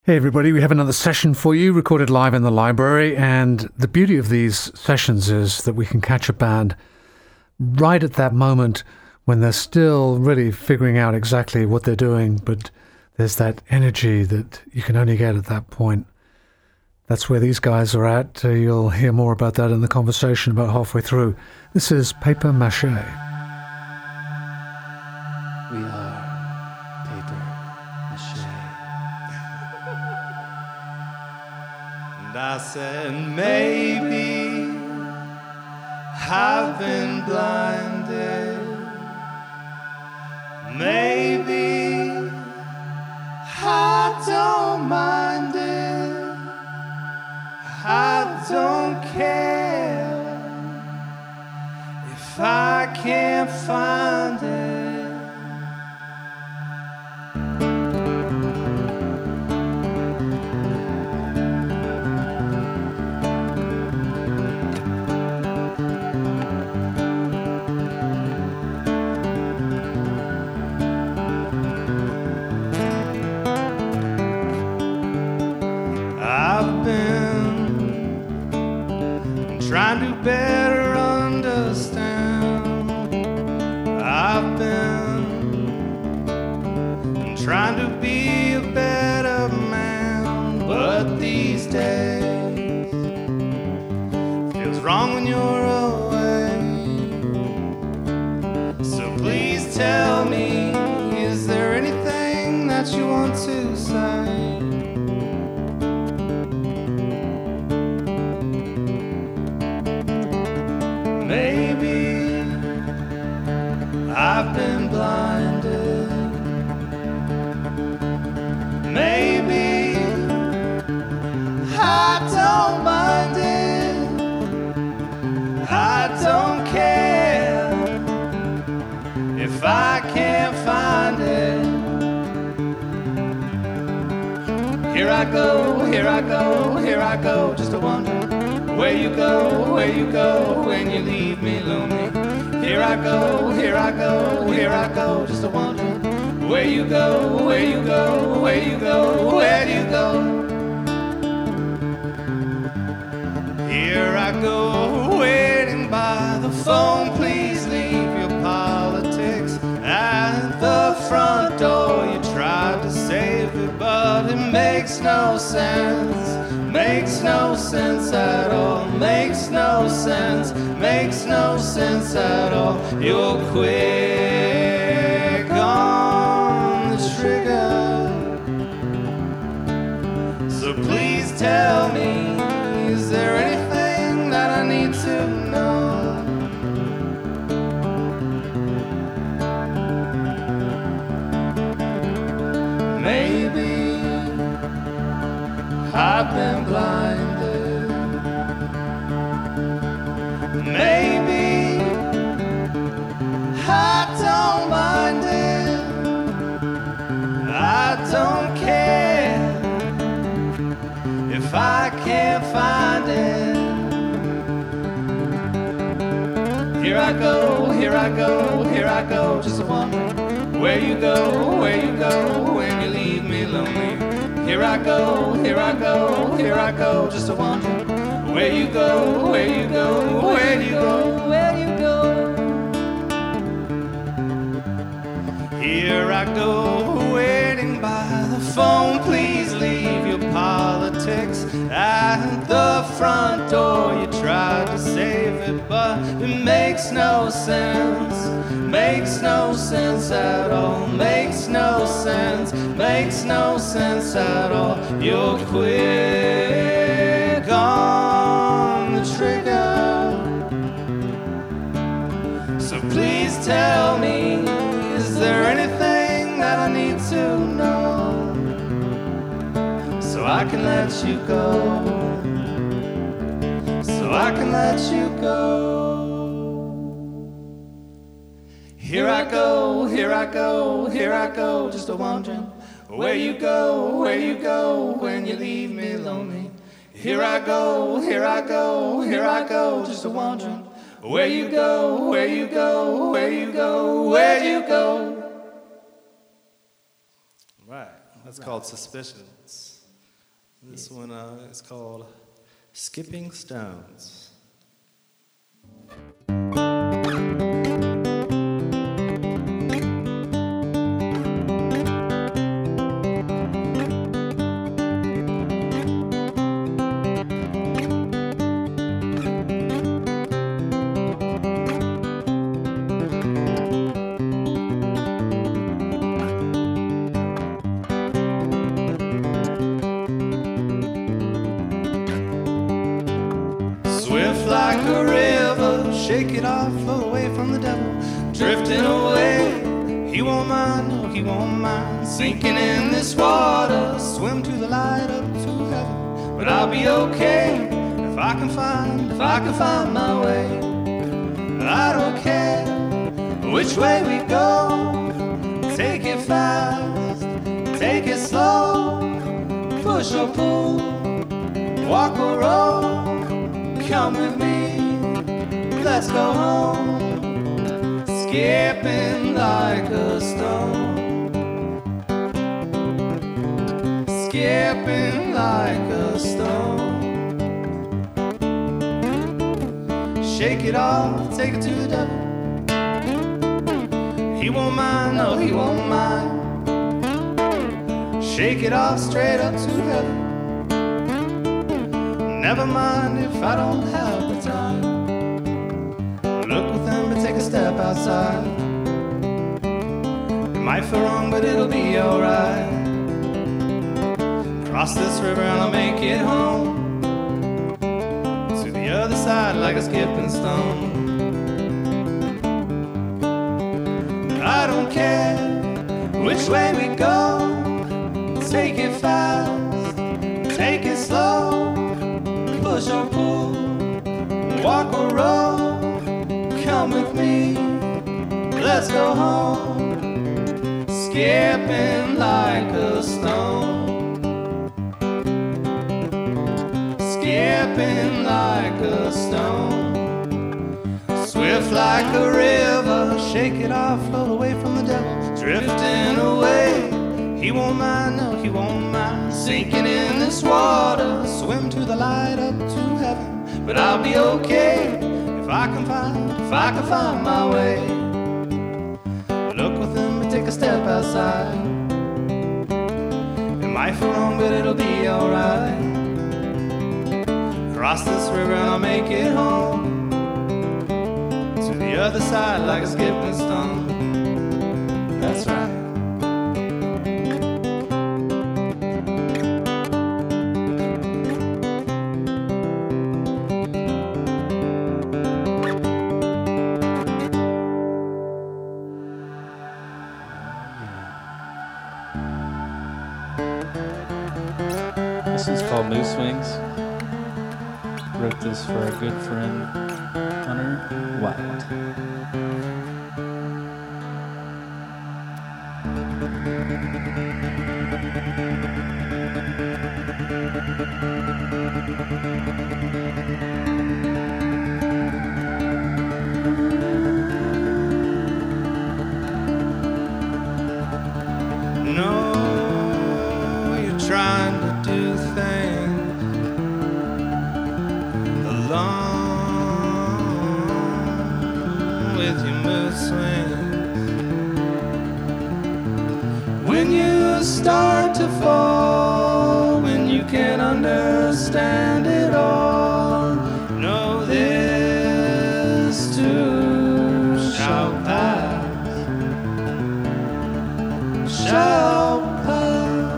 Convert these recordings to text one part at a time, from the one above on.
Hey everybody, we have another session for you, recorded live in the library, and the beauty of these sessions is that we can catch a band right at that moment when they're still really figuring out exactly what they're doing, but there's that energy that you can only get at that point. That's where these guys are at. You'll hear more about that in the conversation about halfway through. This is Paper Mache. We are paper mache. And I said, maybe I've been blinded. Maybe I don't mind it. I don't care if I can't find it. I've been trying to better understand. I've been trying to be a better man, but these days feels wrong when you're away. So please tell me, is there anything that you want to say? Maybe I've been blinded. Maybe I don't mind it. I don't care if I can't find it. Here I go, here I go, here I go, just a wondering where you go when you leave me lonely. Here I go, here I go, here I go, just a wondering where you go, where you go, where you go, where do you go? Here I go, waiting by the phone, please leave your politics at the front door. You tried to save it, but it makes no sense. Makes no sense at all, makes no sense, makes no sense at all. You're quick on the trigger. So please tell me, is there anything that I need to know? Maybe I've been blinded. Maybe I don't mind it. I don't care if I can't find it. Here I go, here I go, here I go, just wondering where you go when you leave me lonely. Here I go, here I go, here I go, just a wondering where you go, where you go, where you go, where you go. Here I go, waiting by the phone, please leave your politics at the front door. You tried to save it, but it makes no sense. Makes no sense at all, makes no sense, makes no sense at all. You're quick on the trigger. So please tell me, is there anything that I need to know? So I can let you go. So I can let you go. Here I go, here I go, here I go, just a wondering where you go when you leave me lonely. Here I go, here I go, here I go, just a wondering where you go, where you go, where you go, where you go. Right, that's called Suspicions. This one is called Skipping Stones. Swift like a river, shake it off, float away from the devil, drifting away. He won't mind, no, he won't mind, sinking in this water, swim to the light up to heaven. But I'll be okay if I can find my way. I don't care which way we go, take it fast, take it slow, push or pull, walk or roll. Come with me, let's go home, skipping like a stone, skipping like a stone. Shake it off, take it to the devil. He won't mind, no, he won't mind. Shake it off, straight up to heaven. Never mind if I don't have the time. Look within, but take a step outside. It might feel wrong, but it'll be alright. Cross this river and I'll make it home, to the other side like a skipping stone. I don't care which way we go, take it fast, take it slow, push or pull, walk or roll. Come with me, let's go home, skipping like a stone, skipping like a stone. Swift like a river, shake it off, float away from the devil, drifting away. He won't mind, no, he won't mind, sinking in this water, swim to the light up to heaven. But I'll be okay if I can find my way. Look within, but take a step outside. It might feel wrong, but it'll be alright. Cross this river and I'll make it home, to the other side like a skipping stone. That's right. This one's called Moose Wings. Wrote this for our good friend Hunter Wild. No, you're trying to do things alone with your mood swings. When you start to fall, when you can't understand it all, know this too shall pass. Shall pass.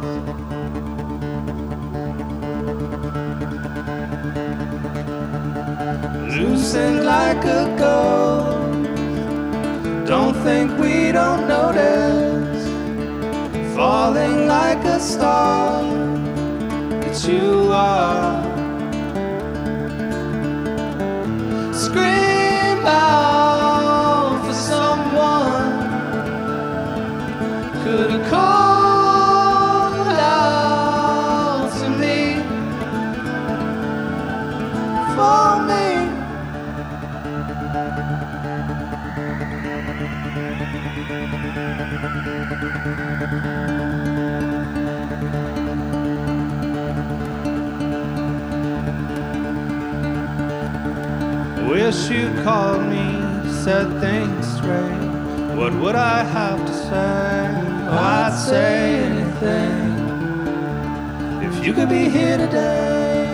Loosened like a ghost, don't think we don't notice. Falling like a star, that you are. Scream out for someone, could have called out to me, for me. Wish you'd called me, set things straight. What would I have to say? Oh, I'd say anything if you could be here today.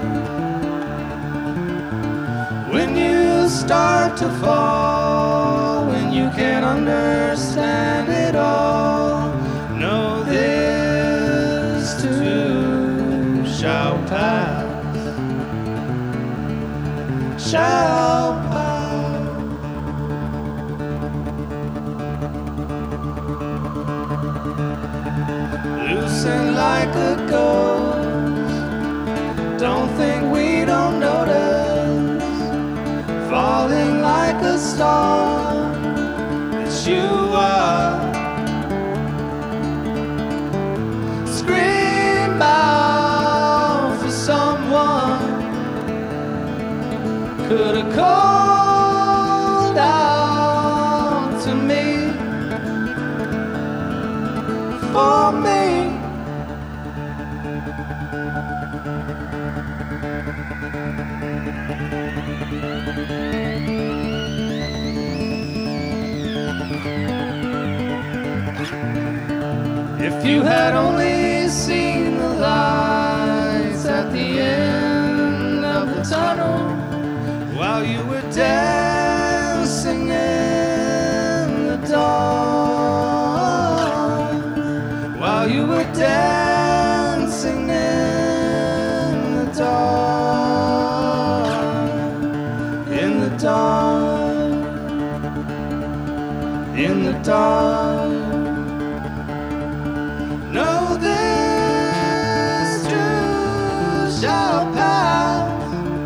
When you start to fall, when you can't understand it all, know this too shall pass. Shall pass. Loosen like a ghost. Don't think we don't notice. Falling like a star. It's you are. Scream out for someone. Could have called out to me. For me. If you had only seen the lights at the end of the tunnel while you were dancing in the dark, while you were dancing in the dark, in the dark, in the dark. Know this too shall pass.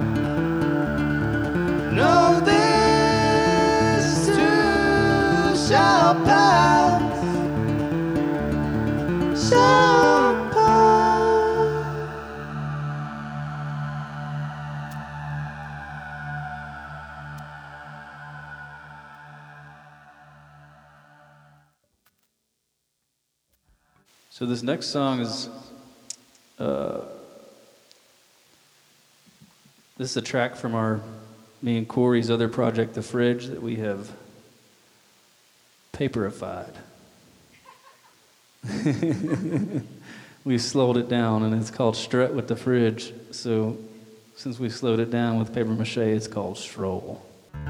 Know this too shall pass. Shall pass. So this next song is, this is a track from me and Corey's other project, The Fridge, that we have paperified. We slowed it down, and it's called Strut with the Fridge. So since we slowed it down with paper mache, it's called Stroll.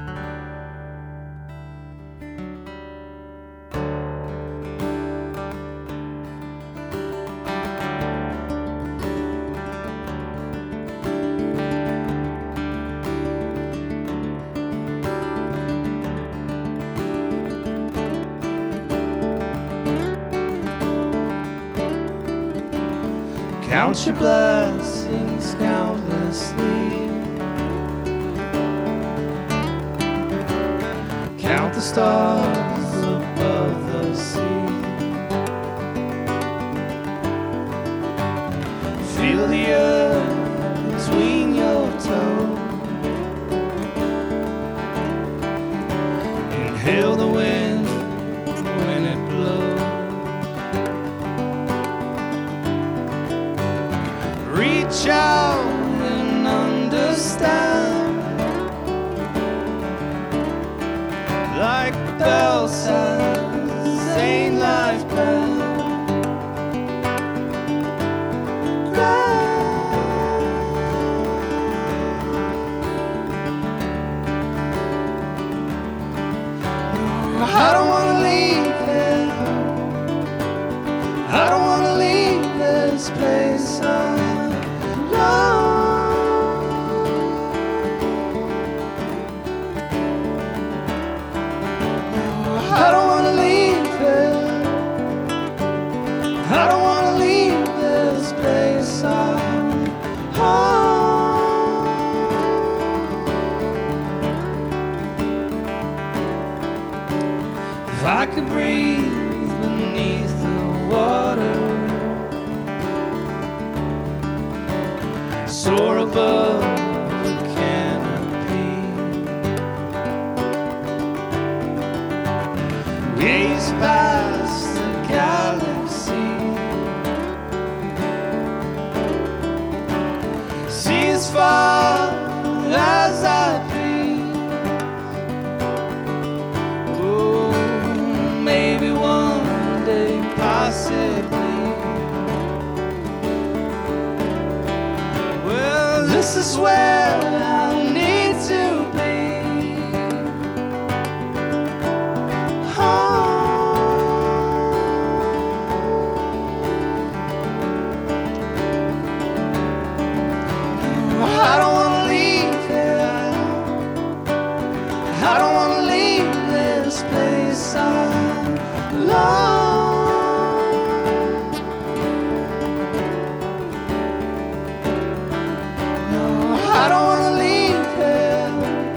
Count your blessings countlessly. Count the stars above the sea. Feel the earth between your toes. Inhale the wind when it blows. Reach out and understand, like Bell says, ain't life bad? I don't wanna leave here. I don't wanna leave this place. I don't wanna leave it. I don't wanna leave this place I'm home. If I could breathe beneath the water, soar above the canopy, gaze past the galaxy, see as far as I please. This is where I need to be. I don't wanna leave here. I don't wanna leave this place alone. No, I don't wanna leave here.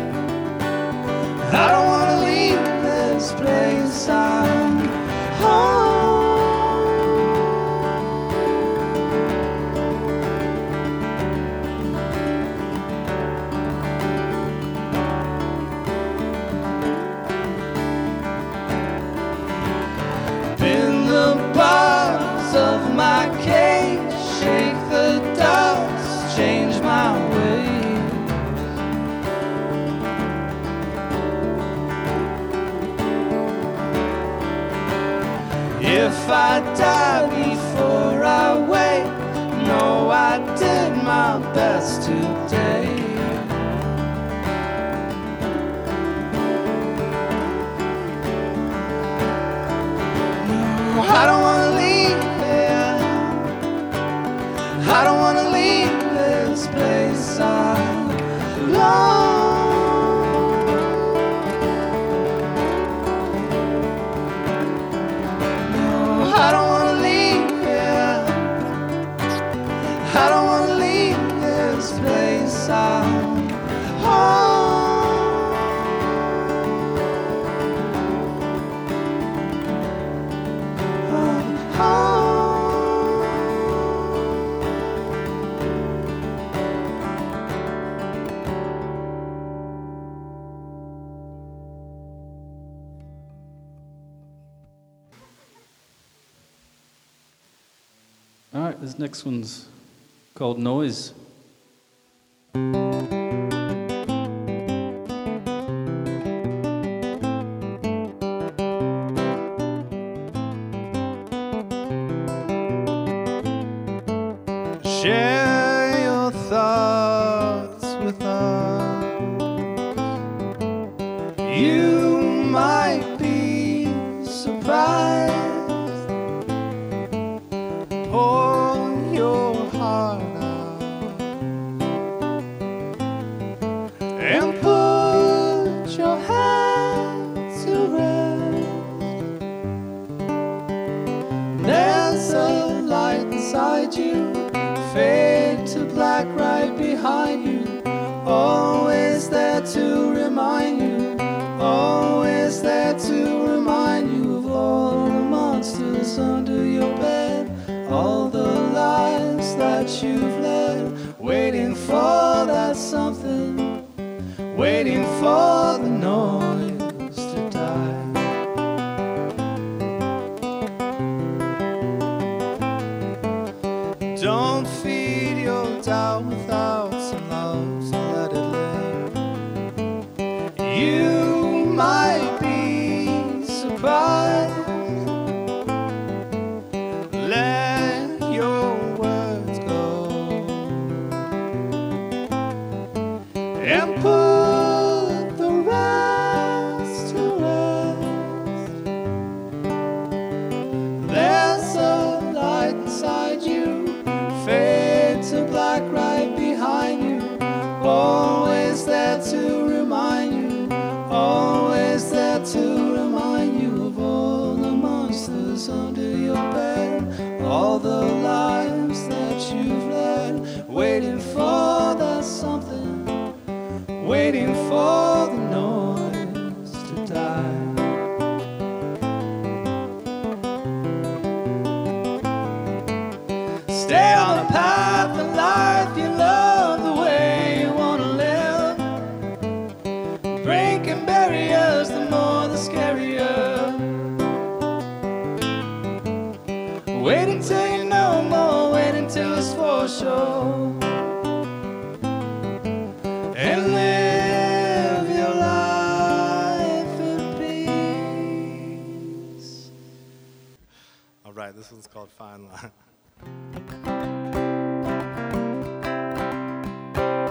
I don't wanna leave this place I'm home. Of my cage, shake the dust, change my ways. If I die before I wake, no, I did my best today. No, I don't wanna leave. I don't wanna leave this place alone. No, I don't wanna leave here. I don't wanna leave this place I'm home. Home. All right, this next one's called Noise. Share your thoughts with us. You might be surprised. Pour your heart out and put your head to rest. There's a light inside you, fade to black right behind you, always there to remind you, always there to remind you of all the monsters under your bed, all the lives that you've led, waiting for that something, waiting for the noise to die. Don't feed your doubt without some love, so let it live. You might be surprised. Let your words go and put the rest to rest. There's a light inside you, fade to black right behind you, always there to remind you, always there to remind you of all the monsters under your bed, all the lives that you've led, waiting for that something, waiting for the noise to die. Stay on the path of life you love the way you wanna live. Breaking barriers, the more the scarier. Wait until you know more, wait until it's for sure. And live your life in peace. All right, this one's called Fine Line.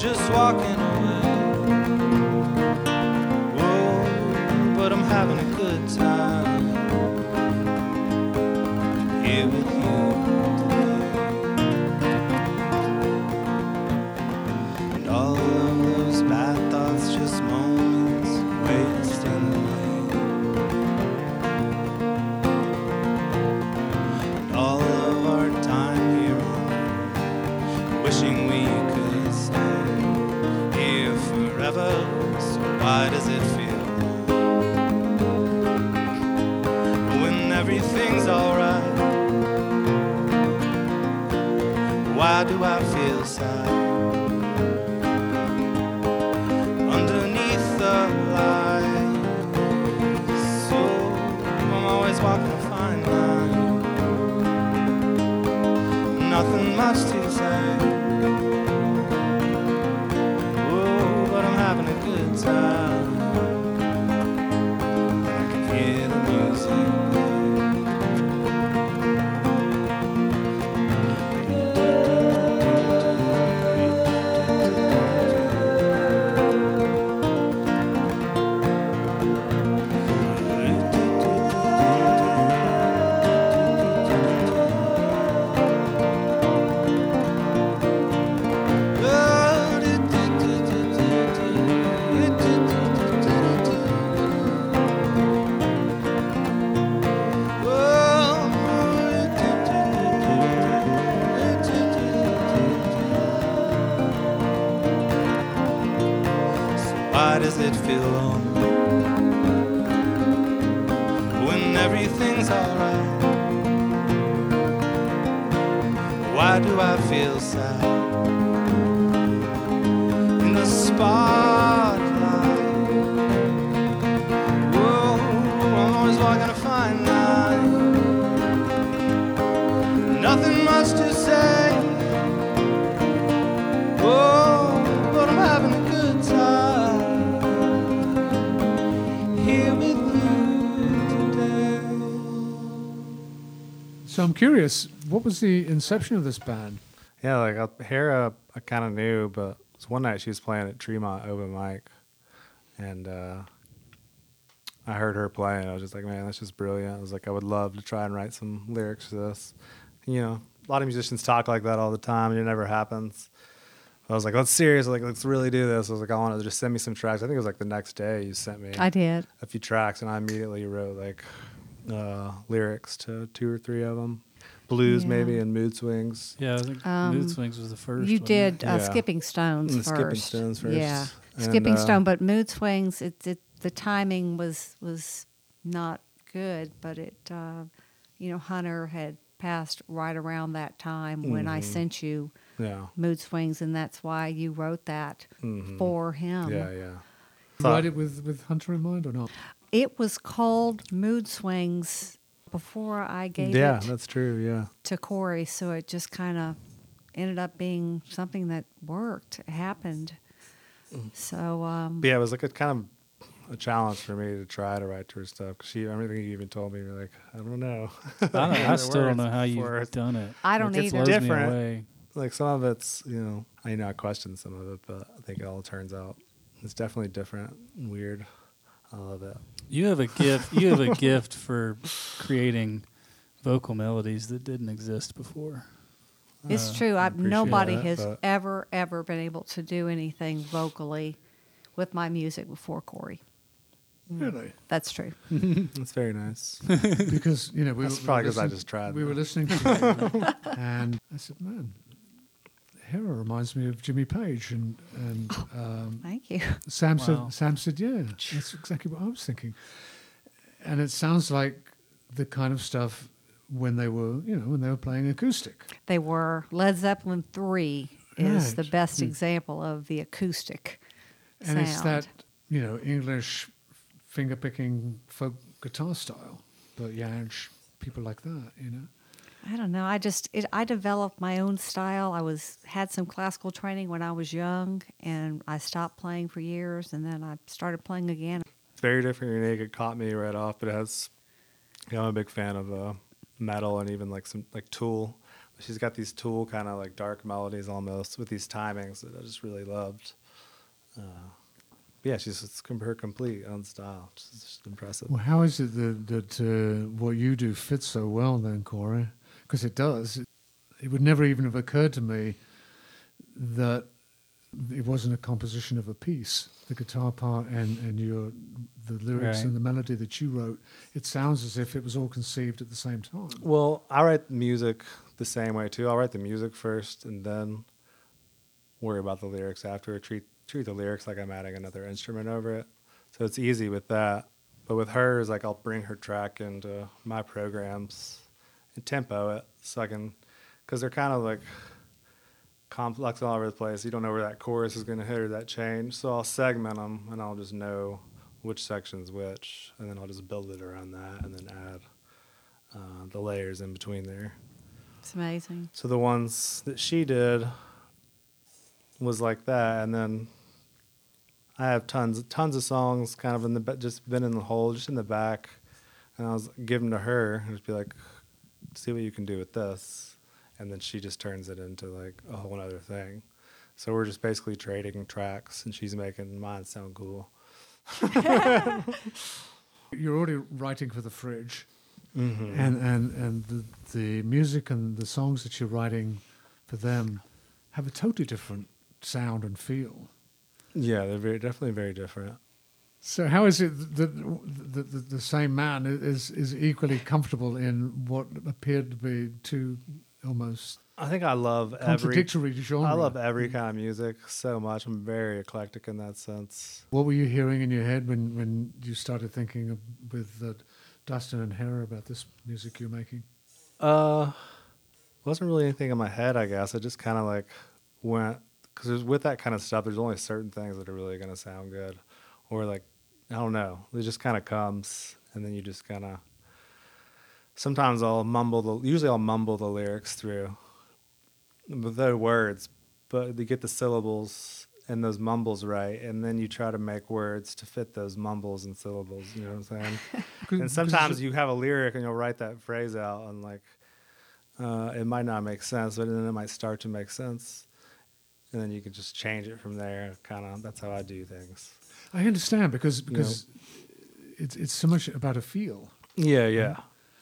just walking away. Whoa, but I'm having a good time here with you today. And all of those bad thoughts, just moments wasting away. And all of our time here on earth, wishing we could stay here forever. So why does it feel when everything's alright? Why do I feel sad underneath the lights? So I'm always walking a fine line, nothing much to say. Whoa, but I'm having a good time. I can hear the music Why does it feel lonely when everything's alright? Why do I feel sad in the spotlight? Whoa, I'm always walking a fine line, nothing much to say. Whoa, but I'm having a good time here with you today. So I'm curious, what was the inception of this band? Yeah, like Hera, I kind of knew, but it was one night she was playing at Tremont open mic, and I heard her playing. I was just like, man, that's just brilliant. I was like, I would love to try and write some lyrics for this. You know, a lot of musicians talk like that all the time, and it never happens. I was like, let's let's really do this. I was like, I wanted to just send me some tracks. I think it was like the next day you sent me I did. a few tracks, and I immediately wrote like lyrics to 2 or 3 of them. Blues Yeah. maybe and Mood Swings. Yeah, I think Mood Swings was the first. You wasn't did it? Yeah. Skipping Stones And first. Skipping Stones first. Yeah, And, Skipping Stone, but Mood Swings. The timing was not good, but Hunter had passed right around that time when I sent you Yeah. Mood Swings, and that's why you wrote that for him. Yeah, yeah. Write it with Hunter in mind or not? It was called Mood Swings before I gave Yeah, it that's true. Yeah. to Corey, so it just kind of ended up being something that worked. It happened. So But yeah, it was like a kind of a challenge for me to try to write to her stuff. Cause everything you even told me, you're like, I don't know. I still don't know how for you've it. done it. I don't Like, it either. blows me Different. away. Like some of it's, I question some of it, but I think it all turns out it's definitely different and weird. I love it. You have a gift. You have a gift for creating vocal melodies that didn't exist before. it's true. appreciate Nobody that, has but- ever been able to do anything vocally with my music before Corey. Really? That's true. It's very nice. Because, we That's were probably 'cause I listening- just tried We were that. listening to you, and I said, man, Hera reminds me of Jimmy Page. And Thank you. Sam Wow. said, yeah, that's exactly what I was thinking. And it sounds like the kind of stuff when they were playing acoustic. They were Led Zeppelin 3 is Right. the best example of the acoustic And sound. it's that, English finger-picking folk guitar style. But Jansch, people like that, I don't know. I developed my own style. Had some classical training when I was young, and I stopped playing for years, and then I started playing again. It's very different, unique. It caught me right off, but it has. I'm a big fan of metal and even like some like Tool. she's got these Tool kind of like dark melodies almost with these timings that I just really loved. Yeah, her complete own style. It's just impressive. Well, how is it that what you do fits so well then, Corey? Because it does. It would never even have occurred to me that it wasn't a composition of a piece. The guitar part and the lyrics Right. and the melody that you wrote, it sounds as if it was all conceived at the same time. Well, I write music the same way too. I'll write the music first and then worry about the lyrics after. Treat the lyrics like I'm adding another instrument over it. So it's easy with that. But with hers, like I'll bring her track into my programs and tempo it so I can, because they're kind of like complex all over the place. You don't know where that chorus is going to hit or that change. So I'll segment them and I'll just know which section's which. And then I'll just build it around that and then add the layers in between there. It's amazing. So the ones that she did was like that, and then I have tons of songs kind of in the just been in the hole, just in the back, and I was giving to her and just be like, see what you can do with this, and then she just turns it into like a whole other thing. So we're just basically trading tracks, and she's making mine sound cool. You're already writing for the fridge, Mm-hmm. and the music and the songs that you're writing for them have a totally different sound and feel. Yeah, they're definitely very different. So how is it that the same man is equally comfortable in what appeared to be two almost I think I love contradictory genre? I love every kind of music so much. I'm very eclectic in that sense. What were you hearing in your head when you started thinking with Dustin and Hera about this music you're making? Wasn't really anything in my head, I guess. I just kind of like went, because with that kind of stuff, there's only certain things that are really going to sound good. Or like, I don't know. It just kind of comes, and then you just kind of, sometimes usually I'll mumble the lyrics through with the words, but you get the syllables and those mumbles right, and then you try to make words to fit those mumbles and syllables, you know what I'm saying? And sometimes you have a lyric and you'll write that phrase out, and like, it might not make sense, but then it might start to make sense. And then you can just change it from there. Kind of, that's how I do things. I understand because it's so much about a feel. Yeah, yeah.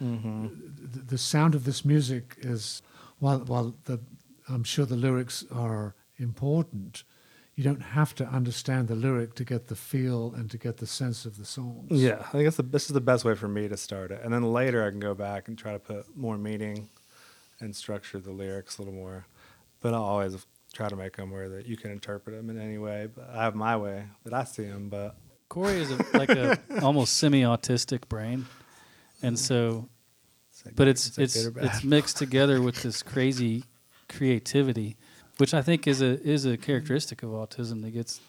The sound of this music is, while I'm sure the lyrics are important, you don't have to understand the lyric to get the feel and to get the sense of the songs. Yeah, I think this is the best way for me to start it. And then later I can go back and try to put more meaning and structure the lyrics a little more. But I'll always try to make them where that you can interpret them in any way. But I have my way that I see them. But Corey is like a almost semi-autistic brain, and so, but it's mixed together with this crazy creativity, which I think is a characteristic of autism that gets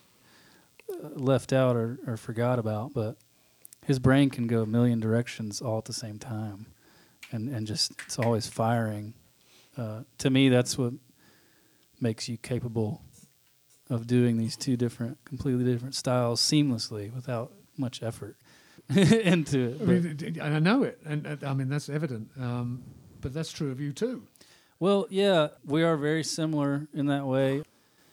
left out or forgot about. But his brain can go a million directions all at the same time, and just it's always firing. To me, that's what makes you capable of doing these two completely different styles seamlessly without much effort into it. I mean, and I know it, and I mean that's evident. But that's true of you too. Well, yeah, we are very similar in that way.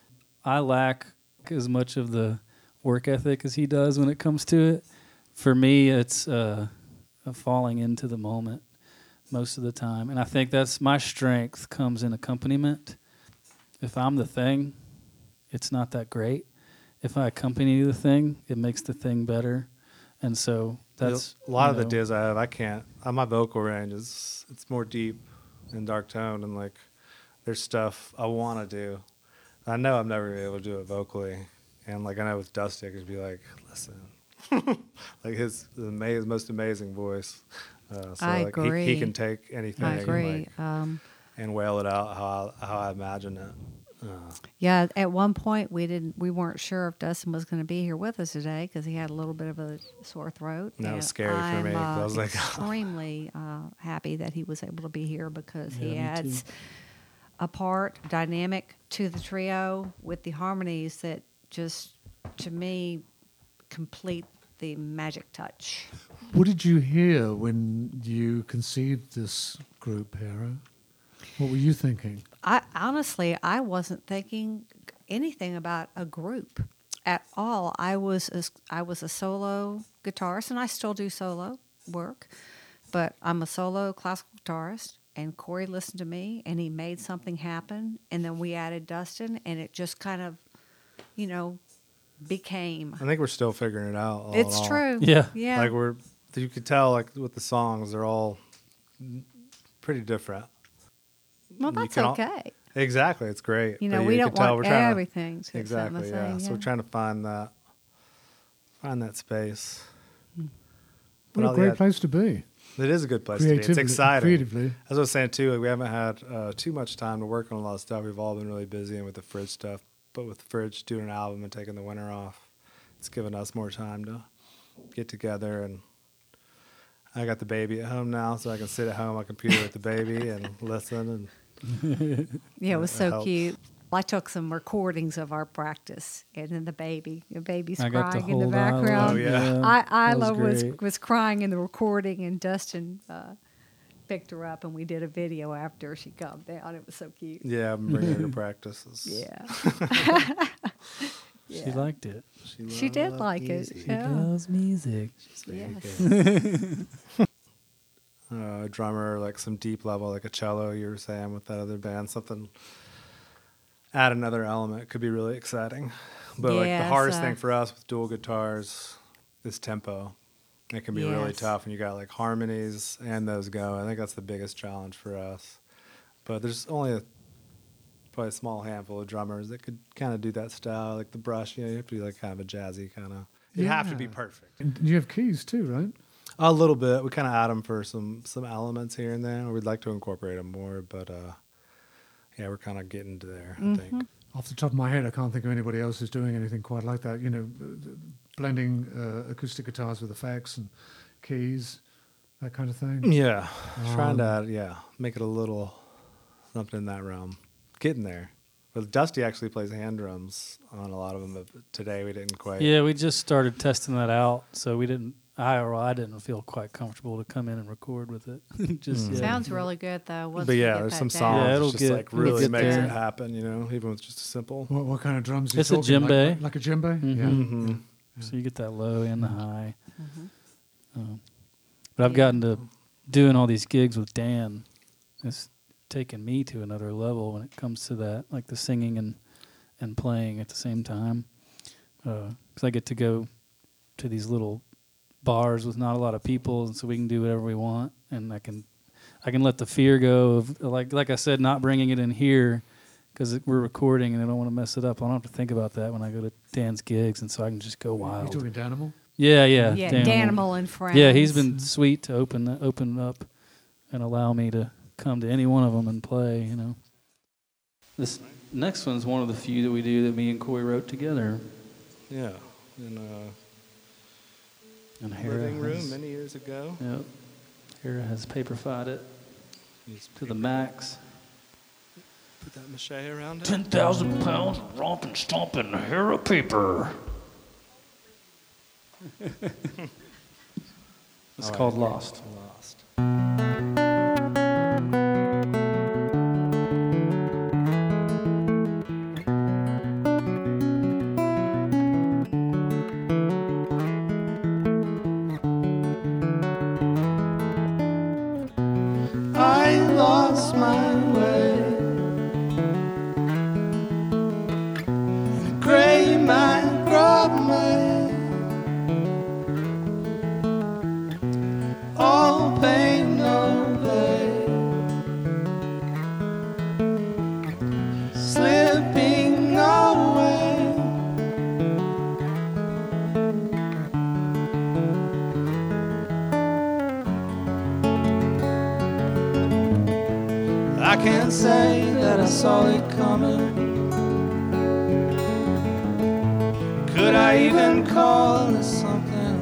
I lack as much of the work ethic as he does when it comes to it. For me, it's a falling into the moment most of the time, and I think that's my strength comes in accompaniment. If I'm the thing, it's not that great. If I accompany the thing, it makes the thing better. And so that's a lot of the diz I have. I can't. My vocal range it's more deep and dark tone, and like there's stuff I want to do. I know I'm never gonna be able to do it vocally, and like I know with Dusty, I could be like, listen, like his most amazing voice. So I like agree. He can take anything. I agree. And wail it out how I imagine it. Yeah, at one point we weren't sure if Dustin was going to be here with us today because he had a little bit of a sore throat. That was scary for me. I was like, extremely happy that he was able to be here because he me adds too. a part dynamic to the trio with the harmonies that just to me complete the magic touch. What did you hear when you conceived this group, Hera? What were you thinking? I honestly, I wasn't thinking anything about a group at all. I was a solo guitarist, and I still do solo work, but I'm a solo classical guitarist. And Corey listened to me, and he made something happen. And then we added Dustin, and it just kind of, became. I think we're still figuring it out. all in It's all. true. Yeah. Yeah. Like you could tell, like with the songs, they're all pretty different. Well, you that's can okay. Exactly, it's great. You But know, we you don't can tell want we're trying to- everything to Exactly, sound the yeah. same. So we're trying to find that space. What But a great yeah, place to be. It is a good place to be. It's exciting. Creatively. As I was saying too, like, we haven't had too much time to work on a lot of stuff. We've all been really busy and with the Fridge stuff. But with Fridge doing an album and taking the winter off, it's given us more time to get together. And I got the baby at home now, so I can sit at home on my computer with the baby and listen. And Yeah, it was It so helps. cute. I took some recordings of our practice, and then the baby's I got to crying in the hold background. Oh, yeah. That was great. was crying in the recording, and Dustin picked her up, and we did a video after she calmed down. It was so cute. yeah, I'm bringing her to practices. Yeah. She liked it. She did loved like music. it. Yeah. Loves music. Yes. A drummer, like some deep level, like a cello, you were saying with that other band, something, add another element could be really exciting. But like the Yes, hardest thing for us with dual guitars is tempo. It can be really Yes. tough when you got like harmonies and those go. I think that's the biggest challenge for us. But there's only probably a small handful of drummers that could kind of do that style, like the brush. You have to be like kind of a jazzy kind of. You have to be Yeah. perfect. And you have keys too, right? A little bit. We kind of add them for some elements here and there. We'd like to incorporate them more, but yeah, we're kind of getting to there, I think. Off the top of my head, I can't think of anybody else who's doing anything quite like that. Blending acoustic guitars with effects and keys, that kind of thing. Yeah, trying to make it a little something in that realm. Getting there. But Dusty actually plays hand drums on a lot of them. But today we didn't quite. Yeah, we just started testing that out, so we didn't. I didn't feel quite comfortable to come in and record with it. Just yet. Sounds really good, though. Once But we yeah, get there's that some down. songs Yeah, that it'll just get- like it'll really get makes there. it happen, even with just a simple. What kind of drums? Are you It's a talking? djembe. Like a djembe? Mhm. Yeah. Mm-hmm. So you get that low and the high. Mm-hmm. But I've gotten to doing all these gigs with Dan. It's taken me to another level when it comes to that, like the singing and playing at the same time. Because I get to go to these little bars with not a lot of people, and so we can do whatever we want, and I can let the fear go of like I said, not bringing it in here because we're recording and I don't want to mess it up. I don't have to think about that when I go to Dan's gigs, and so I can just go You wild. talking Danimal? Yeah, Yeah, Danimal. Danimal and Friends. Yeah, he's been sweet to open up and allow me to come to any one of them and play. This next one's one of the few that we do that me and Corey wrote together. Yeah. In And a Hera living room has, many years ago. Yep. Hera has paperfied it Just to the max. put that mache around it. 10,000 pounds of romping, stomping hair of paper. It's called Lost. Lost. I lost my way in a gray microblade. All pain, no blame, slipping away. I can't say that I saw it coming. Could I even call it something?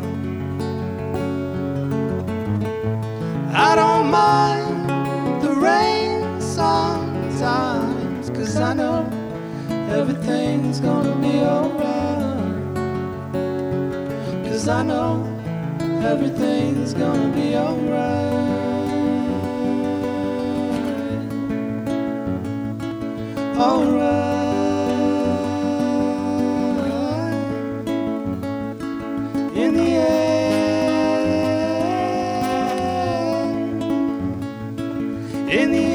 I don't mind the rain sometimes, 'cause I know everything's gonna be alright. 'Cause I know everything's gonna be alright. alright. In the end, in the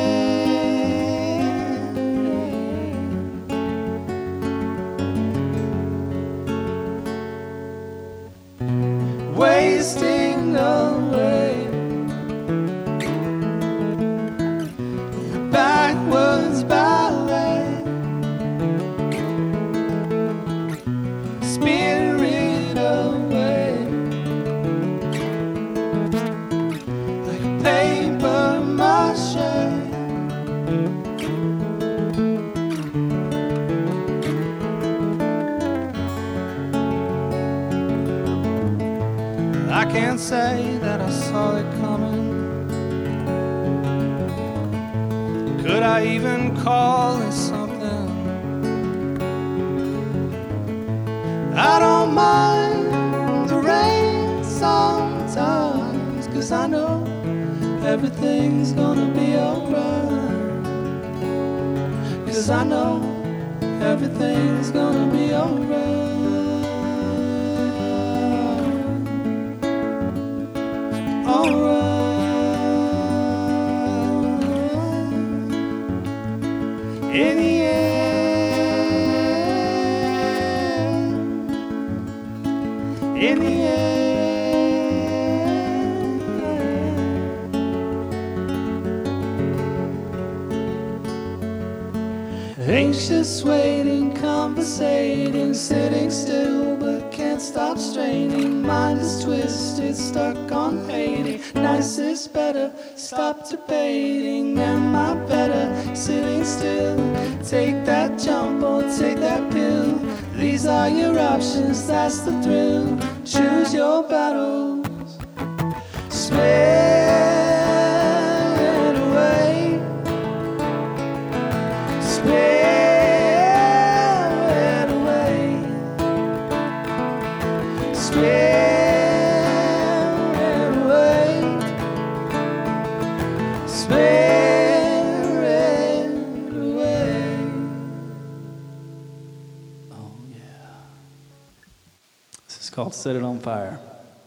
end, wasting away. Backwards ballet, spirit away, like paper mache. I can't say that I saw it coming. Could I even call it something? I don't mind the rain sometimes, 'cause I know everything's gonna be alright. 'Cause I know everything's gonna be alright. Alright. In the end, in the end, anxious waiting, conversating, sitting still but can't stop straining. Mind is twisted, stuck on hating. Nice is better, stop debating. Am I better sitting still? Take that jump or take that pill. These are your options, that's the thrill. Choose your battles. Spread away. Spread away. Spread away. Spread away. Oh, yeah. This is called Set It on Fire.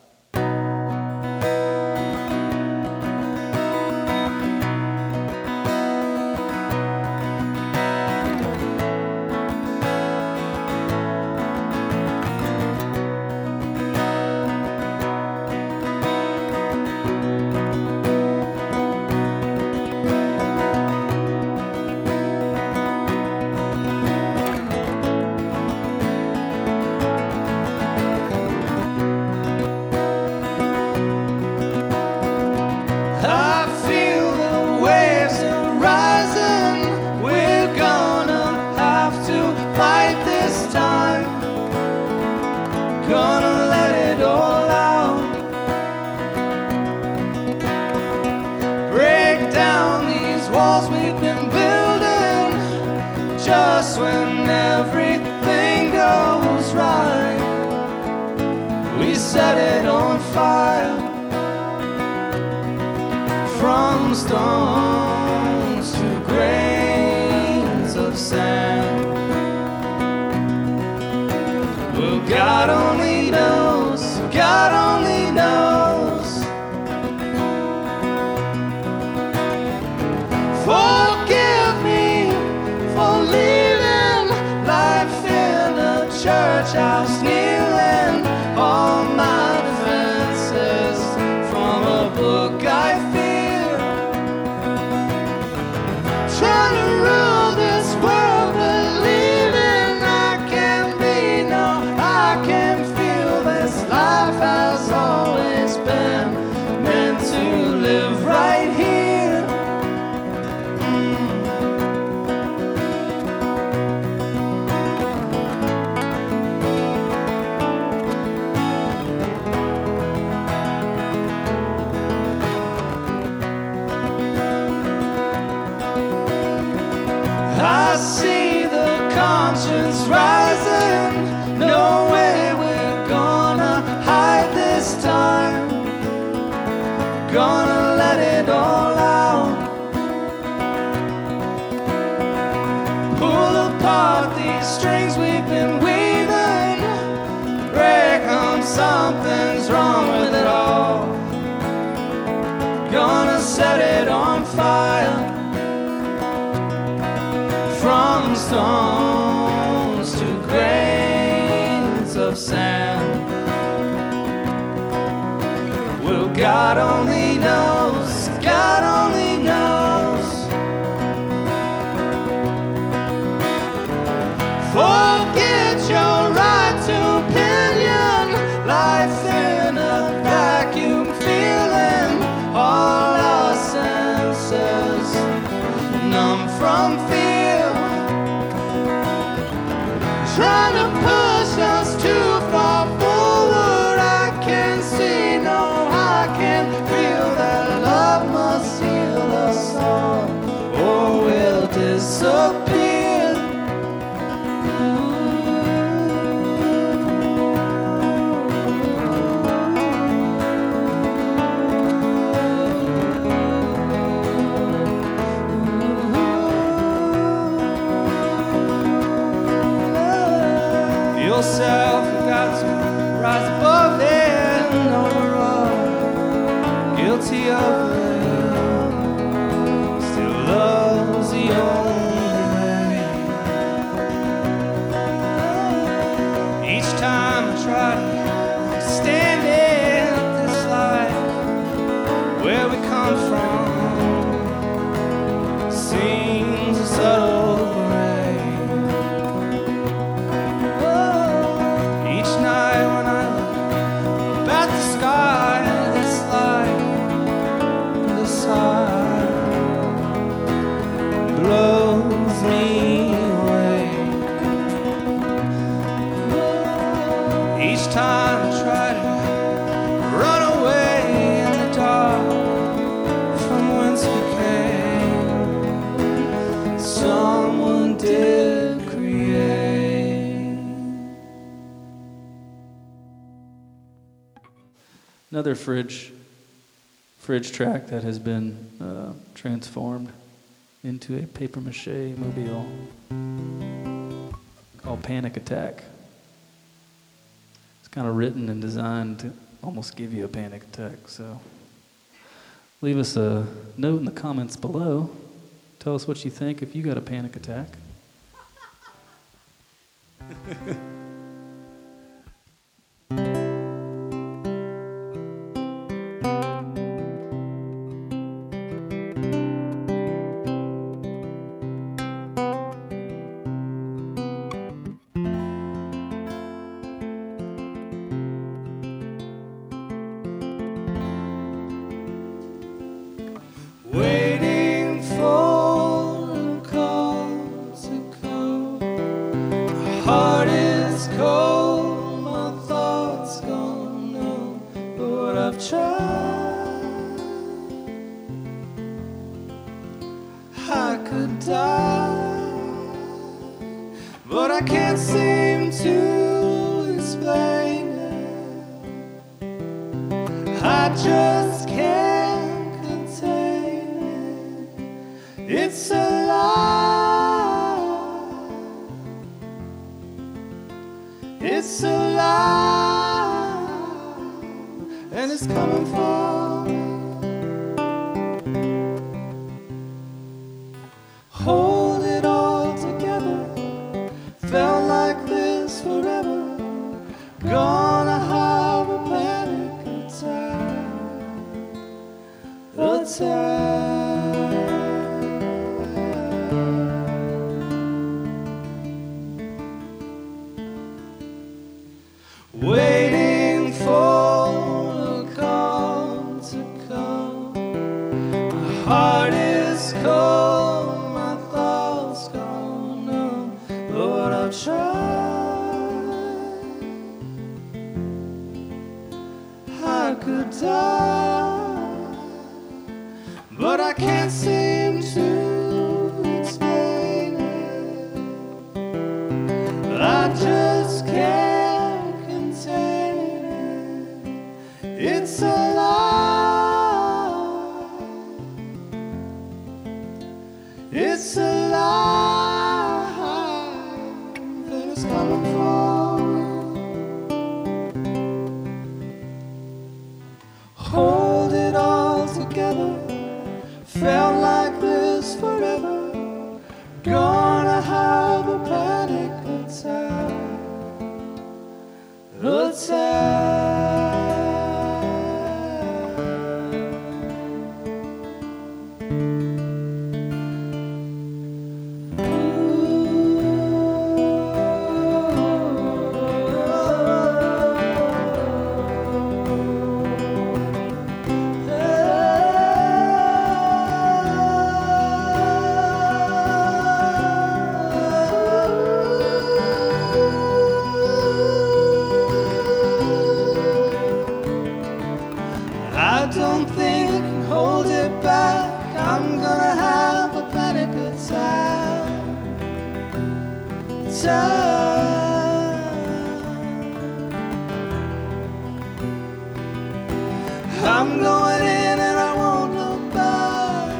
I feel the waves are rising. We're gonna have to fight this time. Gonna let it all out. Break down these walls we've been building. Just when everything goes right, we set it on fire. From stones to grains of sand. Well, God only knows, God only knows. Forgive me for leaving life in a church house, kneeling all my defenses from a book I fear. Trying to rule this world, believing I can be, no, I can feel this life has always been meant to live right here. I see the conscience rising. No way we're gonna hide this time. Gonna let it all out. strings we've been weaving. Reckon something's wrong with it all. Gonna set it on fire. From stones to grains of sand. Well, God only knows, God only knows. Forget your right to opinion. Life in a vacuum, feeling all our senses numb from fear. Trying to push us too far forward. I can see, no, I can feel that love must heal us all, or we'll disappear. Yourself, you got to rise above it and overall. Guilty of it, still love's the only way. Each time I try to stand in this light, where we come from seems a subtle gray. Blows me away. Each time I try to run away in the dark from whence we came, someone did create. Another fridge track that has been transformed into a papier-mâché mobile called Panic Attack. It's kind of written and designed to almost give you a panic attack. So leave us a note in the comments below. Tell us what you think if you got a panic attack. Waiting for a call to come. My heart is cold, my thoughts gone numb. But I've tried. I could die, but I can't seem to explain it. I just can't contain it. It's a lie. It's a lie, and it's coming for me. Hold it all together. Felt like this forever. Gonna have a panic attack. Waiting for a call to come. My heart is cold, my thoughts gone numb. Lord, I've tried. I could die, but I can't seem to explain it. I just can't contain it. It's a lie. It's a lie, is coming for me. Hold it all together. Felt like this forever. Gonna have a panic attack. I don't think I can hold it back. I'm gonna have a panic attack. I'm going in and I won't look back.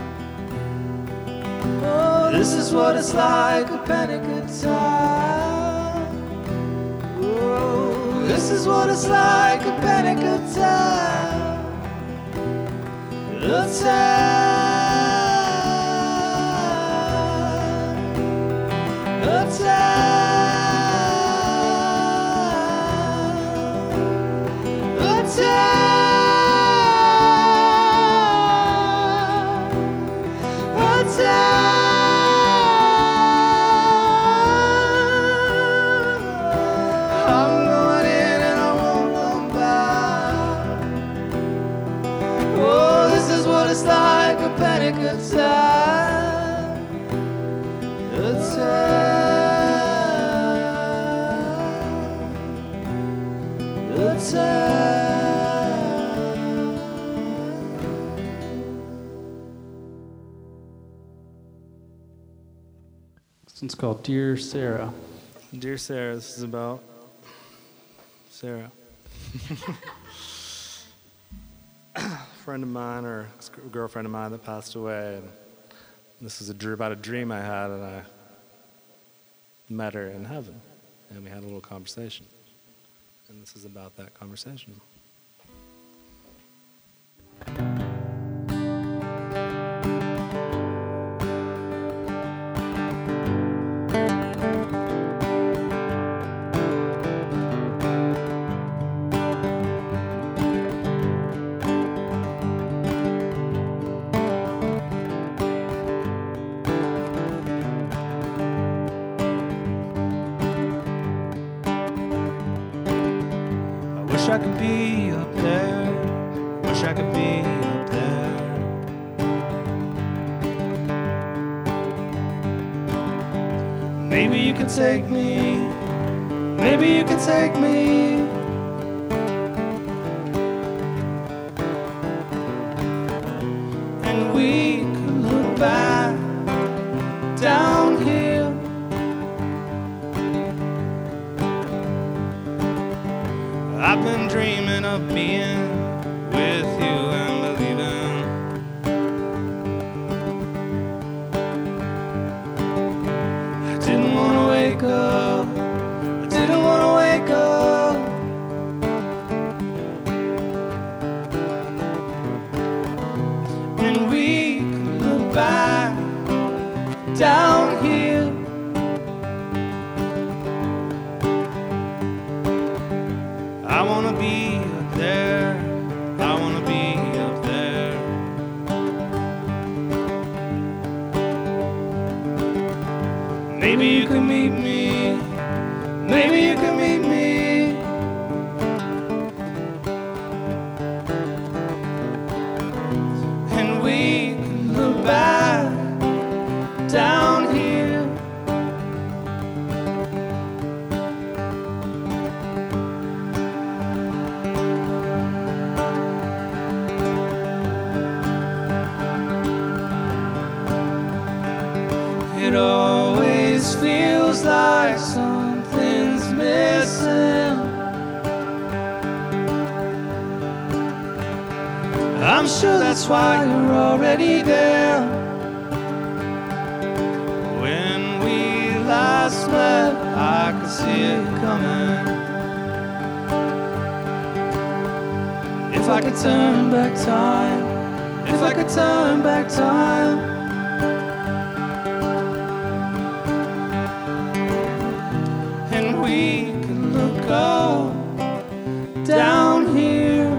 Oh, this is what it's like, a panic attack. Oh, this is what it's like, a panic attack. I'm going in and I won't come back. Oh, this is what it's like, a panic attack. This one's called Dear Sarah. Dear Sarah, this is about Sarah. A friend of mine, or a girlfriend of mine that passed away, and this is about a dream I had, and I met her in heaven, and we had a little conversation. And this is about that conversation. Wish I could be up there. Wish I could be up there. Maybe you could take me. Maybe you could take me. And we could look back down here. I've been dreaming of being with you and believing. I didn't want to wake up. I didn't want to wake up. And we could look back down here. I wanna be up there. I wanna be up there. Maybe you can meet me. Maybe you can meet me. And we can look back down here. It always feels like something's missing. I'm sure that's why you're already there. When we last met, I I could see it coming. If I could turn back time, if I could turn back time, and we could look up down here.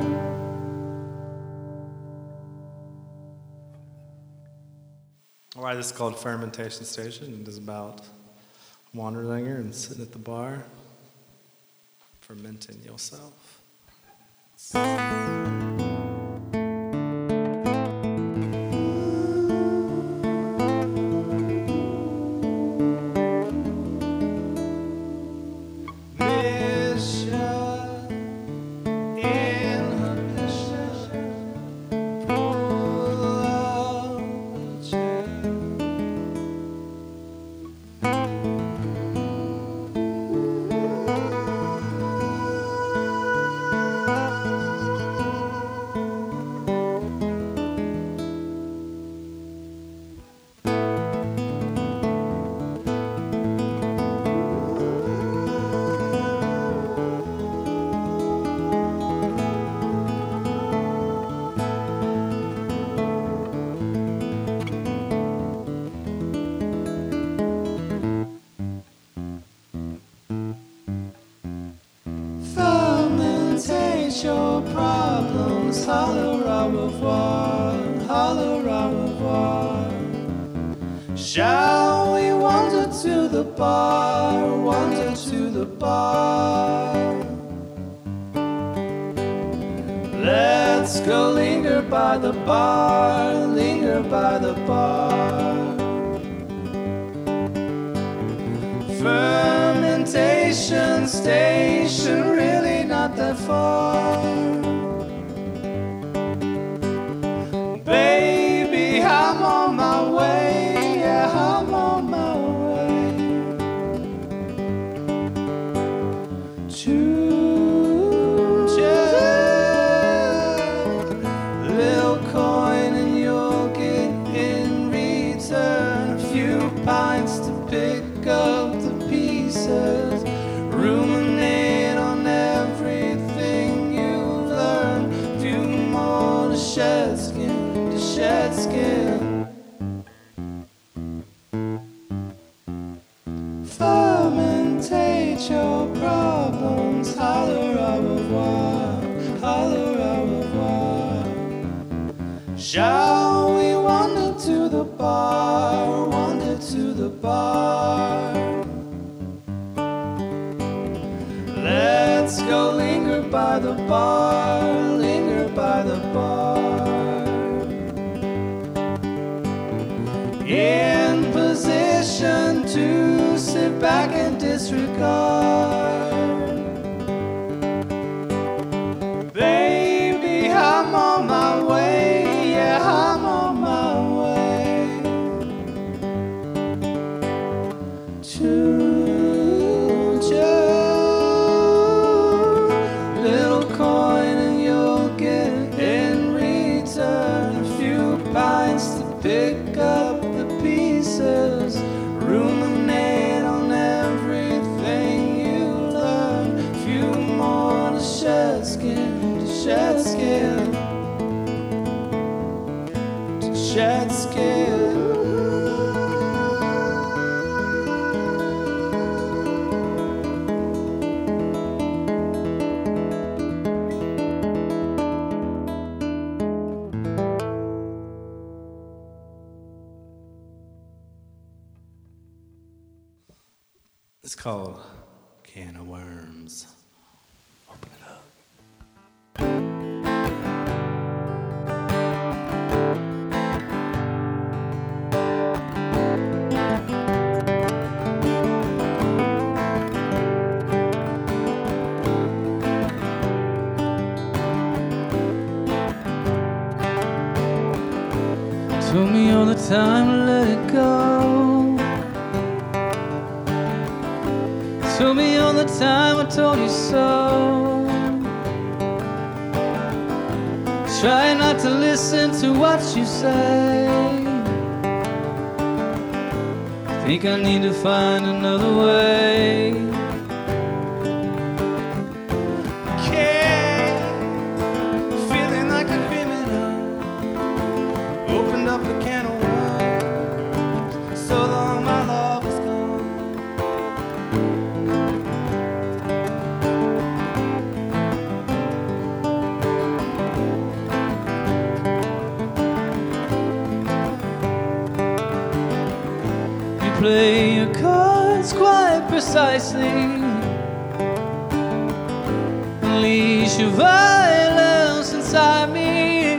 All right, this is called Fermentation Station. It is about Wanderlinger and sitting at the bar, fermenting yourself. Your problems, holler au revoir, holler au revoir. Shall we wander to the bar, wander to the bar? Let's go linger by the bar, linger by the bar. Fermentation station, really not that far. Baby, I'm on my way, yeah, I'm on my way to just little coin and you'll get in return a few pints to pick up the pieces. Ruminate on everything you learn. Few more to shed skin, to shed skin. Fermentate your problems. Holler au revoir, holler au revoir. Shall we wander to the bar, wander to the bar? Let's go linger by the bar, linger by the bar. In position to sit back and disregard. Baby, I'm on my way, yeah, I'm on my way to little coin and you'll get in return a few pints to pick up the pieces. Ruminate on everything you learn. Few more to shed skin, to shed skin, to shed skin. It's called Can of Worms. Open it up. Took me all the time to let it go. Took me all the time I told you so. Try not to listen to what you say. Think I need to find another way. play your cards quite precisely. Unleash your violence inside me.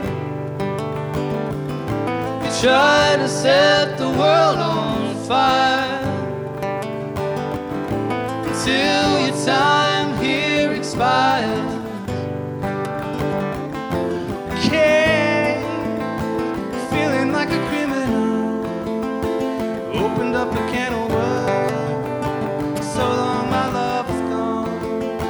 You try to set the world on fire until your time here expires. Okay, feeling like a criminal. Opened up a can of worms. So long my love is gone.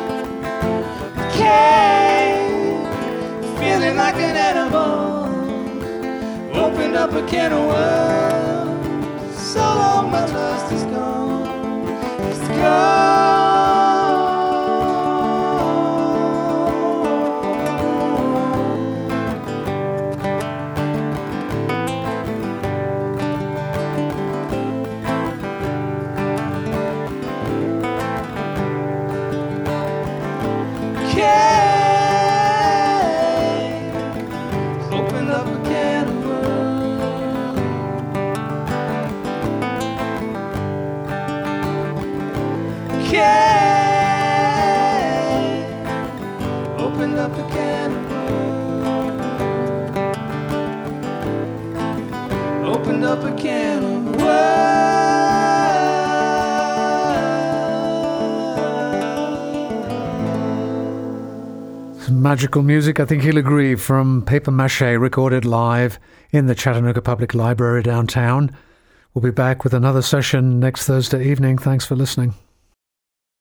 Okay, feeling like an animal. Opened up a can of worms. So long my lust is gone. It's gone. Opened up a can of worms. Opened up a can of worms. Opened up a can of worms. Magical music, I think he'll agree, from Paper Mache, recorded live in the Chattanooga Public Library downtown. We'll be back with another session next Thursday evening. Thanks for listening.